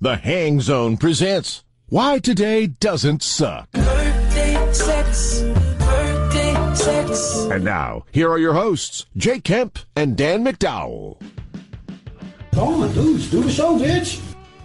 The Hang Zone presents Why Today Doesn't Suck. Birthday sex, birthday sex. And now, here are your hosts, Jay Kemp and Dan McDowell. Come on, dudes, do the show, bitch.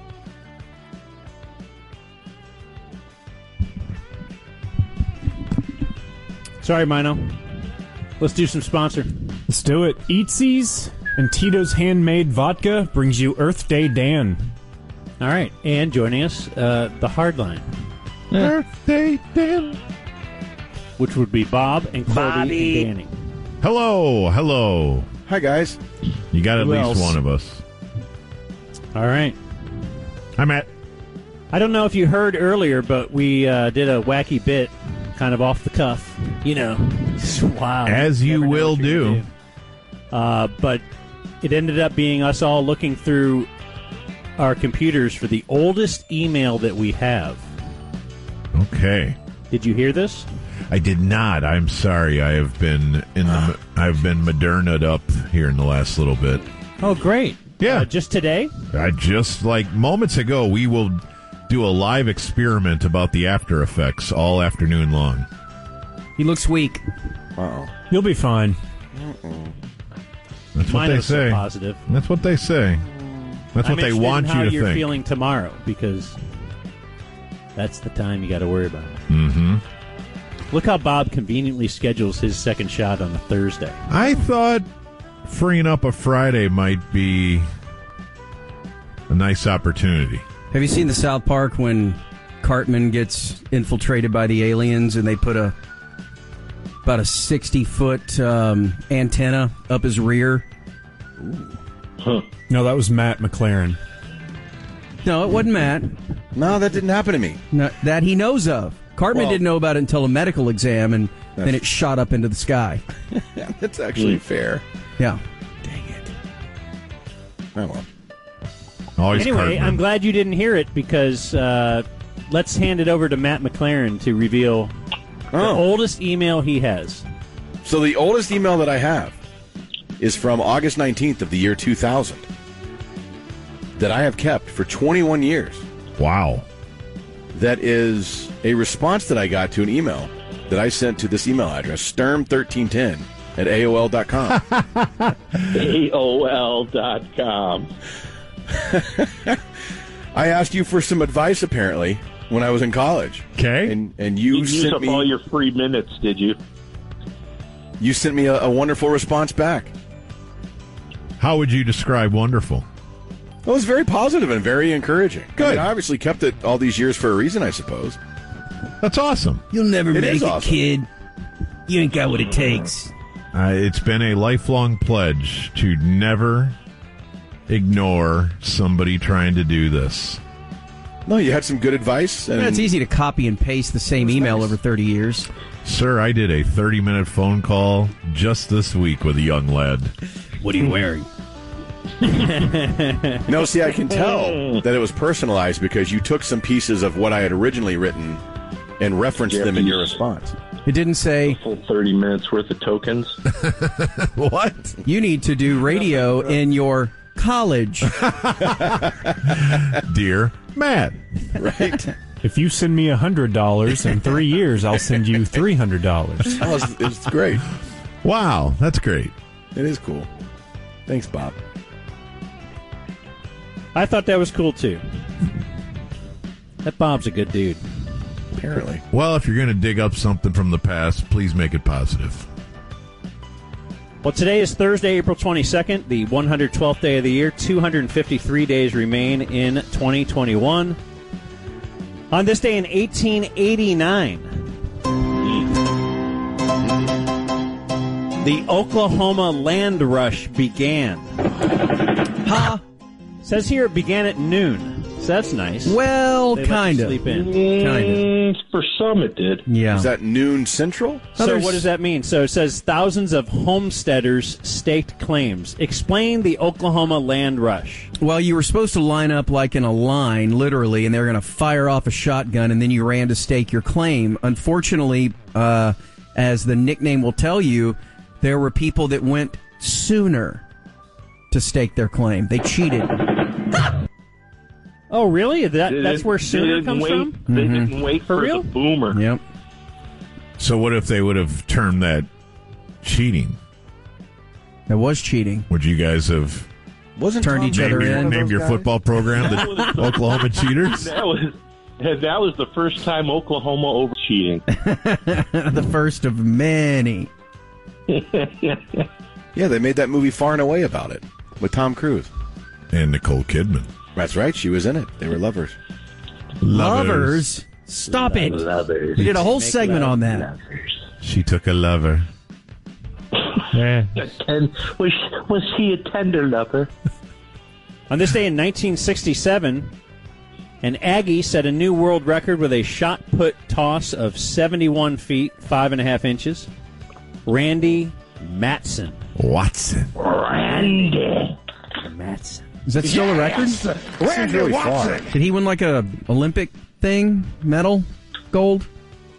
Sorry, Mino. Let's do some sponsor. Let's do it. Eatsies and Tito's Handmade Vodka brings you Earth Day Dan. All right, and joining us, the Hardline, Birthday Dan. which would be Bob and Cody and Danny. Hello. Hi, guys. You got at Who least else? one of us. All right. Hi, Matt. I don't know if you heard earlier, but we did a wacky bit, kind of off the cuff. You know, wow. As you Never know will what you're do. gonna do. But it ended up being us all looking through our computers for the oldest email that we have. Okay. Did you hear this? I did not. I'm sorry. I have been I've been Moderna'd up here in the last little bit. Oh, great. Yeah. Just today? I just like moments ago we will do a live experiment about the after effects all afternoon long. He looks weak. Uh-oh. You'll be fine. That's what Mine they was so say. positive. That's what they say. That's what I'm they interested want in how you to you're think. feeling tomorrow, because that's the time you got to worry about it. Mm-hmm. Look how Bob conveniently schedules his second shot on a Thursday. I thought freeing up a Friday might be a nice opportunity. Have you seen the South Park when Cartman gets infiltrated by the aliens and they put about a 60-foot antenna up his rear? No, that was Matt McLaren. No, it wasn't Matt. No, that didn't happen to me. No, that he knows of. Cartman Well- didn't know about it until a medical exam, and then it shot up into the sky. That's actually fair. Yeah. Dang it. Oh, well. Always Anyway, Cartman. I'm glad you didn't hear it, because let's hand it over to Matt McLaren to reveal the oldest email he has. So the oldest email that I have is from August 19th of the year 2000 that I have kept for 21 years. Wow. That is a response that I got to an email that I sent to this email address, sturm1310 at AOL.com. AOL.com. I asked you for some advice, apparently, when I was in college. Okay. And You you used sent up me all your free minutes, did you? you sent me a wonderful response back. How would you describe wonderful? It was very positive and very encouraging. Good. I mean, I obviously kept it all these years for a reason, I suppose. That's awesome. You'll never It make is it, awesome. kid. You ain't got what it takes. It's been a lifelong pledge to never ignore somebody trying to do this. No, you had some good advice. And It's easy to copy and paste the same email over 30 years. Sir, I did a 30-minute phone call just this week with a young lad. What are you wearing? No, see, I can tell that it was personalized because you took some pieces of what I had originally written and referenced them in your response. It didn't say, Full 30 minutes worth of tokens. What? you need to do radio in your college. Dear Matt. Right? If you send me $100 in 3 years, I'll send you $300. Oh, it's great. Wow, that's great. It is cool. Thanks, Bob. I thought that was cool, too. That Bob's a good dude. Apparently. Well, if you're going to dig up something from the past, please make it positive. Well, today is Thursday, April 22nd, the 112th day of the year. 253 days remain in 2021. On this day in 1889, the Oklahoma land rush began. Ha! Says here it began at noon. So that's nice. Well, They let you kind of. sleep in. For some, it did. Yeah. Is that noon central? So what does that mean? So it says thousands of homesteaders staked claims. Explain the Oklahoma land rush. Well, you were supposed to line up like in a line, literally, and they were going to fire off a shotgun, and then you ran to stake your claim. Unfortunately, as the nickname will tell you, there were people that went sooner to stake their claim. They cheated. Oh, really? That's where Sooner comes from? They didn't wait for real? the boomer. Yep. So what if they would have termed that cheating? That was cheating. Would you guys have Wasn't Turned Tom each Brady other one in. of named those your guys? football program the Oklahoma Cheaters? That was the first time Oklahoma over cheating. The first of many. Yeah, they made that movie Far and Away about it with Tom Cruise. And Nicole Kidman. That's right. She was in it. They were lovers. Lovers? Stop it. We did a whole segment on that. She took a lover. And was he a tender lover? On this day in 1967, an Aggie set a new world record with a shot put toss of 71 feet, 5.5 inches. Randy Matson. Watson. Randy. Matson. Is that still a record? Seems really far. Did he win like a Olympic thing? Medal? Gold?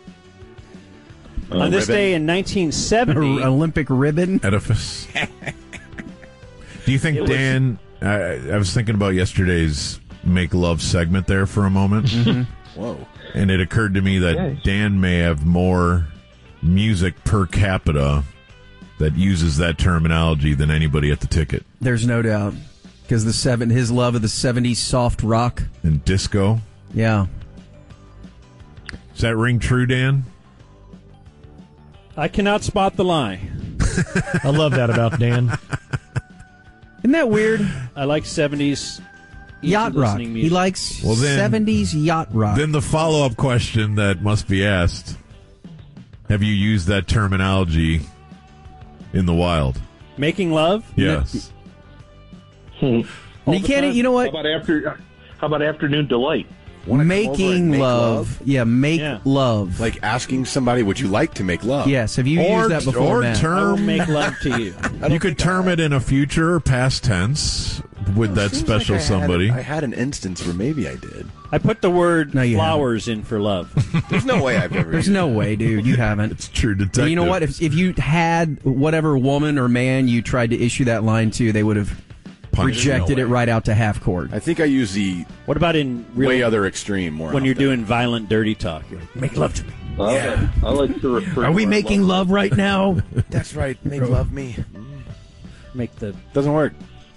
On this ribbon. day in 1970, Olympic ribbon? Edifice. Do you think, Dan, I was thinking about yesterday's Make Love segment there for a moment. Whoa. And it occurred to me that Dan may have more music per capita that uses that terminology than anybody at the ticket. There's no doubt. Because his love of the 70s soft rock. And disco. Yeah. Does that ring true, Dan? I cannot spot the lie. I love that about Dan. Isn't that weird? I like 70s Yacht rock. listening He music. likes Well, then- 70s yacht rock. Then the follow-up question that must be asked, have you used that terminology in the wild? Making love? Yes. you can't. You know what? How about afternoon delight? Wanna come over and Making make love. Yeah, make Yeah. love. Like asking somebody, would you like to make love? Yes. Have you used that before, or Matt? I will term. make love to you. You could term it in a future or past tense with that Seems special like somebody. I had an instance where maybe I did. I put the word No, you flowers in for love. There's no way I've ever. There's used no way, dude. You haven't. It's true detective. And you know what? If you had whatever woman or man you tried to issue that line to, they would have Punished. rejected No it way. right out to half court. I think I use the What about in real way other extreme more when you're often. doing violent, dirty talk? You're like, make love to me. Yeah. I like to refer. Are we making love right now? That's right. Make love me. Make the Doesn't work.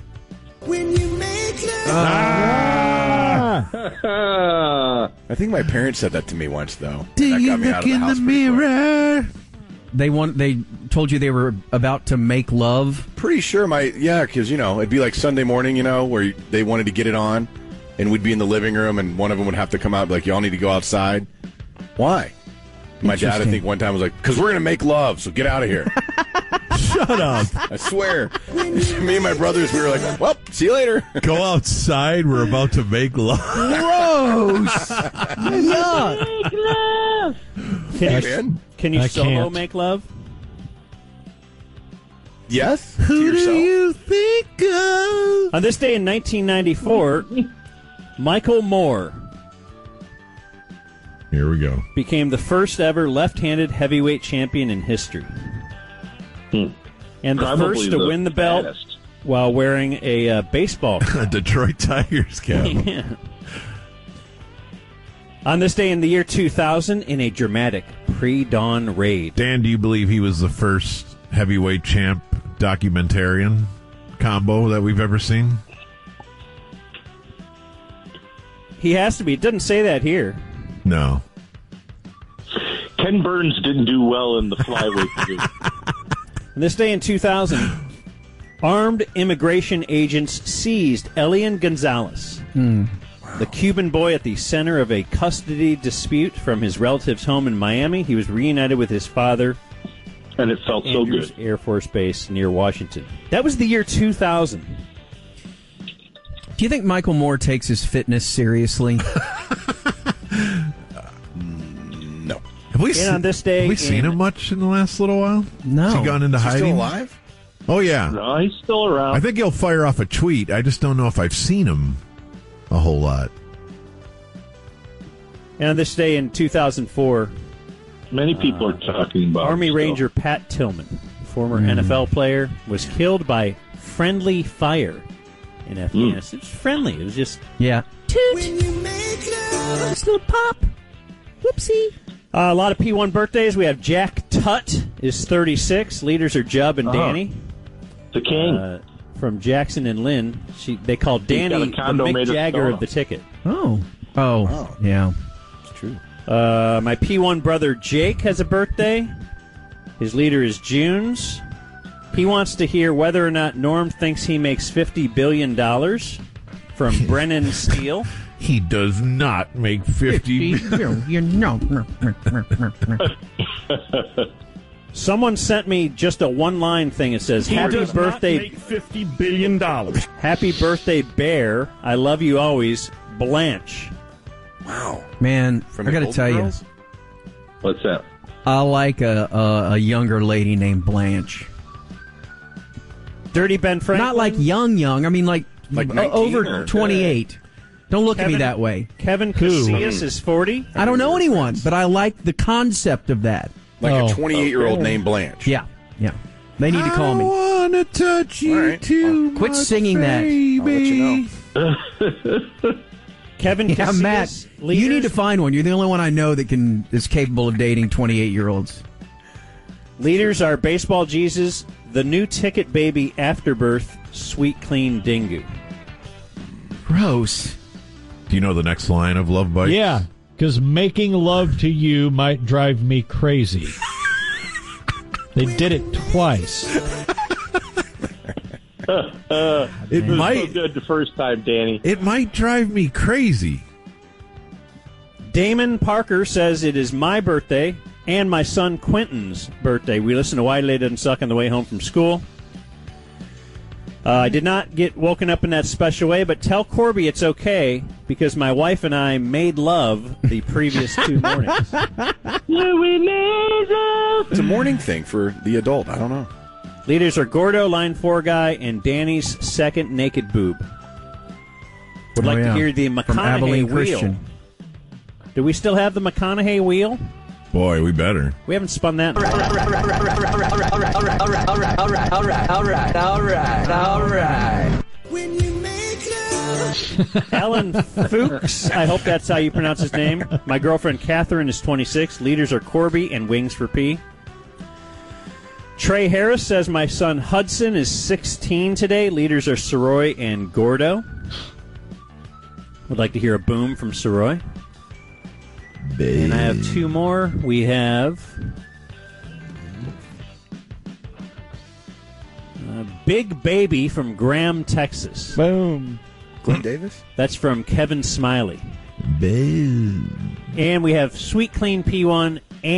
I think my parents said that to me once, though. Do that you got me look out of the in house the pretty quick. mirror? They told you they were about to make love. Pretty sure because it'd be like Sunday morning, where they wanted to get it on, and we'd be in the living room, and one of them would have to come out, and be like, y'all need to go outside. Why? My dad, I Interesting. think, one time was like, because we're gonna make love, so get out of here. Shut up. I swear. Me and my brothers, we were like, well, see you later. Go outside. We're about to make love. Gross! Yuck! can you, man. can you I solo can't. make love? Yes? Who to yourself? do you think of? On this day in 1994, Michael Moore Here we go. became the first ever left-handed heavyweight champion in history. And the Probably first to the win the belt baddest. while wearing a baseball cap. A Detroit Tigers cap. Yeah. On this day in the year 2000, in a dramatic pre-dawn raid. Dan, do you believe he was the first heavyweight champ documentarian combo that we've ever seen? He has to be. It doesn't say that here. No. Ken Burns didn't do well in the flyweight division. On this day in 2000, armed immigration agents seized Elian Gonzalez, the Cuban boy at the center of a custody dispute from his relative's home in Miami. He was reunited with his father, And it felt so Andrews good. Air Force Base near Washington. That was the year 2000. Do you think Michael Moore takes his fitness seriously? No. Have we, And on this day have we seen in- him much in the last little while? No. Has he gone into Is he hiding? still alive? Oh, yeah. No, he's still around. I think he'll fire off a tweet. I just don't know if I've seen him a whole lot. And on this day in 2004, Many people are talking about Army him still. Ranger Pat Tillman, former NFL player, was killed by friendly fire in Afghanistan. It was friendly. It was just Yeah. toot. Nice little pop. Whoopsie. A lot of P1 birthdays. We have Jack Tutt is 36. Leaders are Jub and Danny. The king. From Jackson and Lynn. They call Danny the Mick Jagger of the ticket. Oh, yeah. It's true. My P1 brother Jake has a birthday. His leader is Junes. He wants to hear whether or not Norm thinks he makes $50 billion from Brennan Steele. He does not make 50 billion. Someone sent me just a one-line thing. It says, "Happy birthday, make $50 billion. Happy birthday, Bear. I love you always, Blanche." Wow. Man, From I the got to Golden tell you, Girls? What's that? I like a younger lady named Blanche. Dirty Ben Franklin. Not like young. I mean, like 19 over or- 28. Don't look at me Kevin- that way. Kevin Casillas is 40. I don't know anyone, but I like the concept of that. Like a 28-year-old named Blanche. Yeah. They need to call me. I wanna touch you All right. too. Quit singing that. I'll let you know. Kevin Yeah, Casillas. Matt, leaders, you need to find one. You're the only one I know that is capable of dating 28-year-olds. Leaders are Baseball Jesus, the new ticket baby afterbirth, Sweet Clean Dingu. Gross. Do you know the next line of Love Bites? Yeah, because making love to you might drive me crazy. They did it twice. It might. So good the first time, Danny. It might drive me crazy. Damon Parker says it is my birthday and my son Quentin's birthday. We listen to Why Lay Doesn't Suck on the way home from school. I did not get woken up in that special way, but tell Corby it's okay because my wife and I made love the previous 2 mornings. It's a morning thing for the adult. I don't know. Leaders are Gordo, line 4 guy, and Danny's second naked boob. Would like to hear the From McConaughey Abilene wheel. Christian. Do we still have the McConaughey wheel? Boy, we better. We haven't spun that. All right. Alan Fuchs, I hope that's how you pronounce his name. My girlfriend Catherine is 26. Leaders are Corby and Wings for P. Trey Harris says my son Hudson is 16 today. Leaders are Soroy and Gordo. Would like to hear a boom from Soroy. And I have 2 more. We have Big Baby from Graham, Texas. Boom. Glenn Davis? That's from Kevin Smiley. Boom. And we have Sweet Clean P1,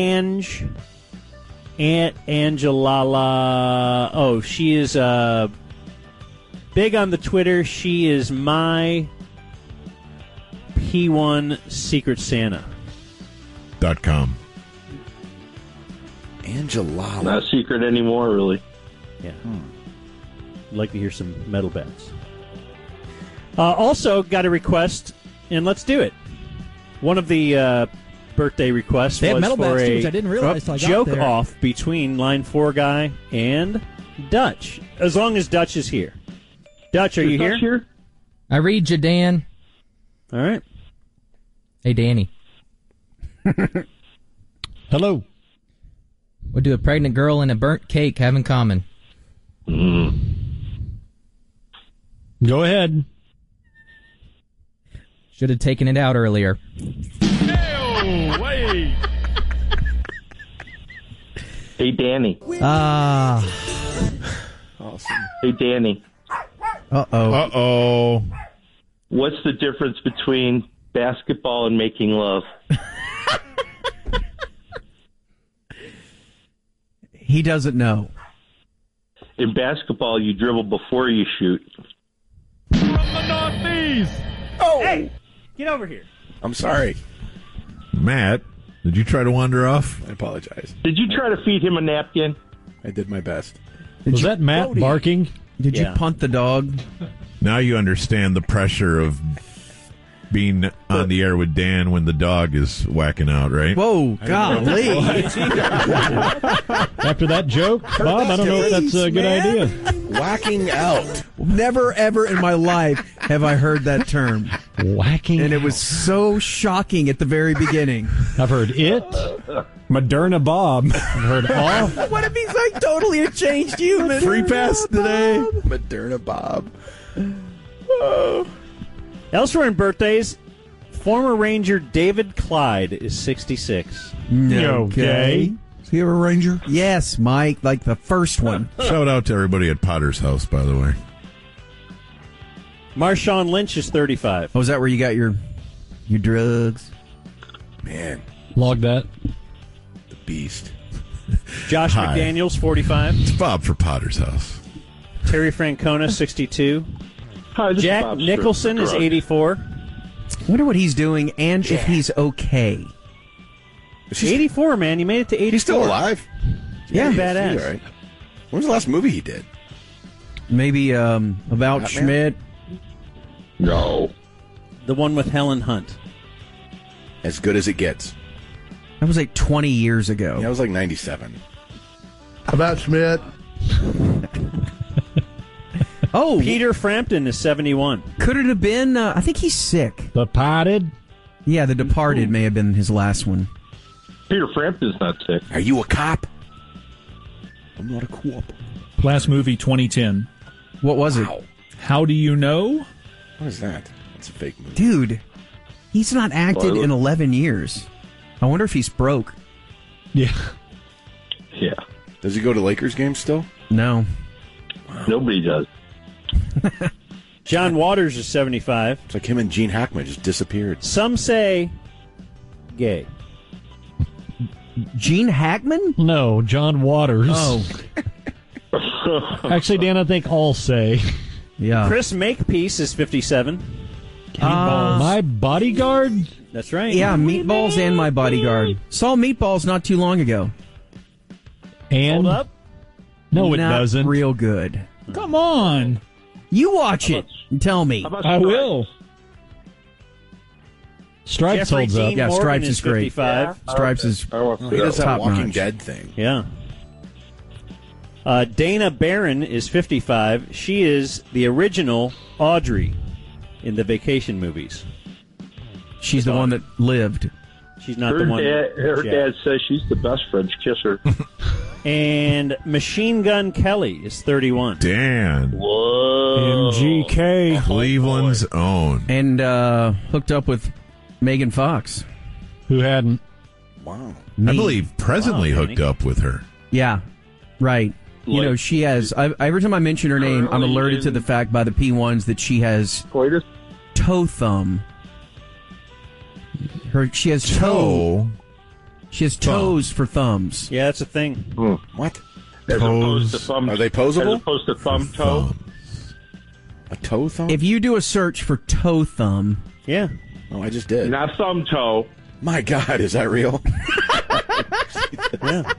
Aunt Angelala. Oh, she is big on the Twitter. She is my P1 Secret Santa. .com. Angelala. Not a secret anymore, really. Yeah. I'd like to hear some metal bats. Also, got a request, and let's do it. One of the birthday requests They have was metal for bats, too, a which I didn't realize till I got joke there. off between line 4 guy and Dutch. As long as Dutch is here. Dutch, are you here? I read you, Dan. All right. Hey, Danny. Hello. What do a pregnant girl and a burnt cake have in common? Go ahead. Should have taken it out earlier. Wait. Hey, Danny. Ah. Awesome. Hey, Danny. Uh-oh. Uh-oh. What's the difference between basketball and making love? He doesn't know. In basketball, you dribble before you shoot. From the Northeast. Oh! Hey! Get over here. I'm sorry. Matt, did you try to wander off? I apologize. Did you try to feed him a napkin? I did my best. Was that Matt barking? Did Yeah. you punt the dog? Now you understand the pressure of being on the air with Dan when the dog is whacking out, right? Whoa, golly. After that joke, Bob, I don't know if that's a good idea. Whacking out. Never, ever in my life have I heard that term. Whacking And it was so shocking at the very beginning. I've heard it. Moderna Bob. I've heard off. What if he's like totally a changed human? Free pass today. Moderna Bob. Elsewhere in birthdays, former Ranger David Clyde is 66. Okay. Is he a Ranger? Yes, Mike, like the first one. Shout out to everybody at Potter's house, by the way. Marshawn Lynch is 35. Oh, is that where you got your drugs? Man, Log that. the beast. Josh Hi. McDaniels, 45. It's Bob for Potter's house. Terry Francona, 62. Hi, this is Jack Bob Nicholson is Strickland. 84. I wonder what he's doing and if he's okay. 84, man. You made it to 84. He's still alive. Yeah, he's badass. all right. When was the last movie he did? Maybe About Batman? Schmidt. No. The one with Helen Hunt. As good as it gets. That was like 20 years ago. Yeah, it was like 97. About Schmidt. Oh, Peter Frampton is 71. could it have been? I think he's sick. The Potted. Yeah, The Departed may have been his last one. Peter Frampton's not sick. Are you a cop? I'm not a cop. Last movie, 2010. What was it? How do you know? What is that? That's a fake movie. Dude, he's not acted in 11 years. I wonder if he's broke. Yeah. Yeah. Does he go to Lakers games still? No. Nobody does. John Waters is 75. It's like him and Gene Hackman just disappeared. Some say gay. Gene Hackman? No, John Waters. Oh, Actually, Dan, I think all say. yeah. Chris Makepeace is 57. My Bodyguard? That's right. Yeah, Meatballs and My Bodyguard. Saw Meatballs not too long ago. And Hold up. no, it Not doesn't. real good. Come on. You watch it and tell me. How about I Stripes? will. Stripes Jeffrey holds up. Dean Yeah, Morgan Stripes is is great. 55. Stripes is I want to He see does that. that Top Walking notch. Dead thing. Yeah. Dana Barron is 55. She is the original Audrey in the Vacation movies. she's the one that lived. She's not Her the one. dad Yeah. says she's the best French kisser. And Machine Gun Kelly is 31. Dan, Whoa. MGK. Cleveland's own. And hooked up with Megan Fox. Who hadn't? Wow. I Me. believe presently Wow, hooked up with her. Yeah, right. You Like- know, she has. Every time I mention her name, I'm Currently alerted to in- the fact by the P1s that she has Coitus? toe thumb. She has toe. She has toes for thumbs. Yeah, that's a thing. What? As opposed to thumb. Are they posable? As opposed to thumb toe. A toe thumb? If you do a search for toe thumb, Yeah. Oh, I just did. Not thumb toe. My God, is that real? Yeah.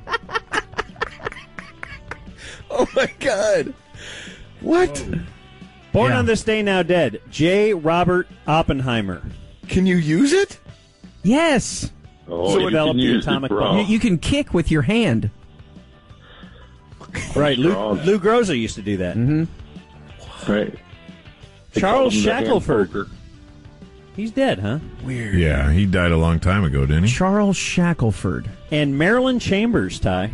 Oh my God. What? Born Yeah. on this day, now dead. J. Robert Oppenheimer. Can you use it? yes, Oh, So you developed can the use it, atomic bro. bomb. you can kick with your hand. Right. Lou Strong. Groza used to do that. Right. They Charles call them the hand Shackelford. poker. He's dead, huh? Weird. Yeah, he died a long time ago, didn't he? Charles Shackelford. And Marilyn Chambers, Ty.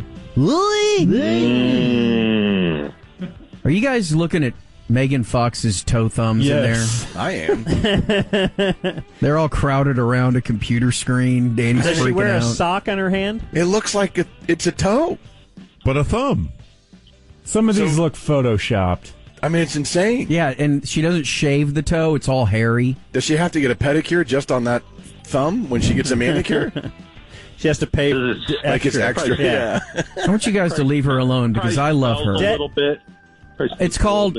Are you guys looking at Megan Fox's toe thumbs Yes. I am. in there? They're all crowded around a computer screen. Danny's Does she freaking wear a out. sock on her hand? It looks like it's a toe. But a thumb. Some of these look photoshopped. I mean, it's insane. Yeah, and she doesn't shave the toe. It's all hairy. Does she have to get a pedicure just on that thumb when she gets a manicure? She has to pay Like it's extra. Yeah. I want you guys to leave her alone because I love her. A little bit. It's called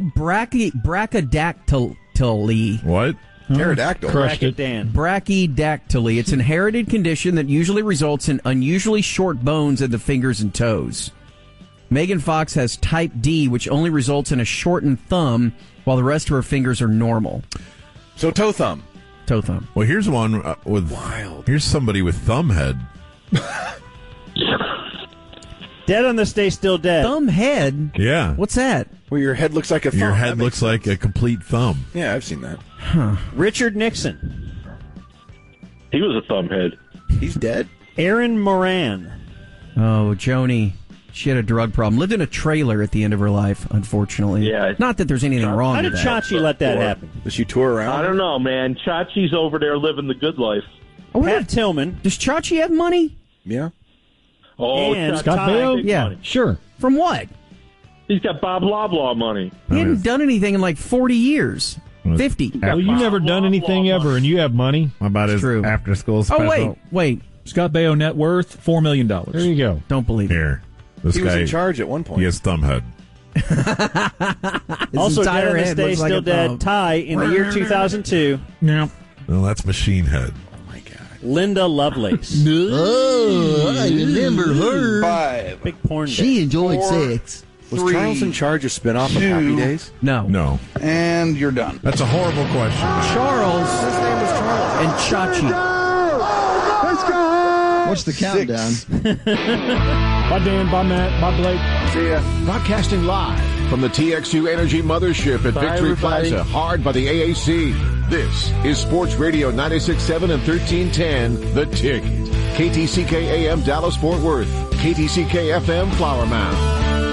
brachydactyly. What? Pterodactyl. Crushed it. Dan. Brachydactyly. It's an inherited condition that usually results in unusually short bones in the fingers and toes. Megan Fox has type D, which only results in a shortened thumb, while the rest of her fingers are normal. So toe thumb. Toe thumb. Well, here's one with Wild. Here's somebody with thumb head. Dead on this day, still dead. Thumb head? Yeah. What's that? Where your head looks like a thumb. Your head That looks makes like a complete thumb. Yeah, I've seen that. Huh. Richard Nixon. He was a thumbhead. He's dead? Erin Moran. Oh, Joni. She had a drug problem. Lived in a trailer at the end of her life, unfortunately. Yeah. Not that there's anything wrong How with did that. Chachi let that happen? Did she tour around? I don't know, man. Chachi's over there living the good life. Oh, Pat Tillman. Does Chachi have money? Yeah. Oh, And Chachi Scott got Baio? big Yeah, money. sure. From what? He's got Bob Loblaw money. He hadn't done anything in like 40 years. 50. Well, you never done anything ever, and you have money. How about his true. after school special? Oh, wait. Scott Baio net worth $4 million. There you go. Don't believe it. Here. This He guy, was in charge at one point. he has thumb head. Also dead entire on this head day, looks like still a dead. thumb. Ty in the year 2002. Yeah. Well, that's machine head. Oh, my God. Linda Lovelace. Oh, I remember her. 5. Big porn She day. enjoyed 4. sex. Was Charles in charge of spinoff of Happy Days? No. No. And you're done. That's a horrible question. Charles His name was Charles. and Chachi. What's the countdown? Bye, Dan. Bye, Matt. Bye, Blake. See ya. Broadcasting live from the TXU Energy Mothership at Victory everybody. Plaza, hard by the AAC. This is Sports Radio 96.7 and 1310, The Ticket. KTCK AM Dallas Fort Worth, KTCK FM Flower Mound.